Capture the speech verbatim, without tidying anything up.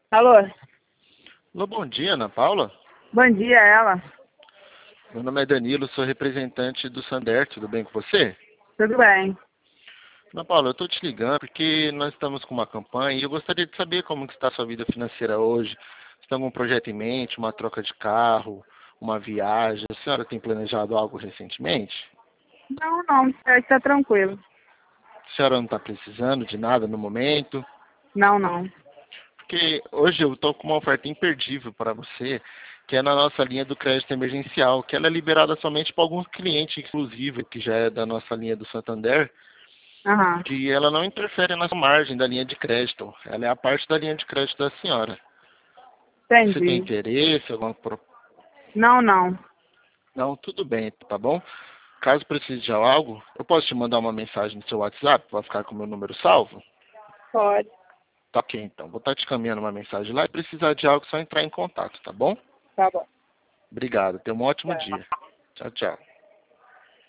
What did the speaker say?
Alô? Alô, bom dia, Ana Paula. Bom dia, ela. Meu nome é Danilo, sou representante do Santander, tudo bem com você? Tudo bem. Ana Paula, eu estou te ligando porque nós estamos com uma campanha e eu gostaria de saber como que está a sua vida financeira hoje. Você tem algum projeto em mente, uma troca de carro, uma viagem? A senhora tem planejado algo recentemente? Não, não, está tranquilo. A senhora não está precisando de nada no momento? Não, não. Porque hoje eu estou com uma oferta imperdível para você, que é na nossa linha do crédito emergencial, que ela é liberada somente para alguns clientes exclusivos, que já é da nossa linha do Santander, Aham. que ela não interfere na margem da linha de crédito. Ela é a parte da linha de crédito da senhora. Você tem Entendi. interesse? Alguma pro... Não, não. Não, tudo bem, tá bom? Caso precise de algo, eu posso te mandar uma mensagem no seu WhatsApp para ficar com o meu número salvo? Pode. Tá ok, então. Vou estar te caminhando uma mensagem lá e precisar de algo, é só entrar em contato, tá bom? Tá bom. Obrigado. Tenha um ótimo Tchau. dia. Tchau, tchau.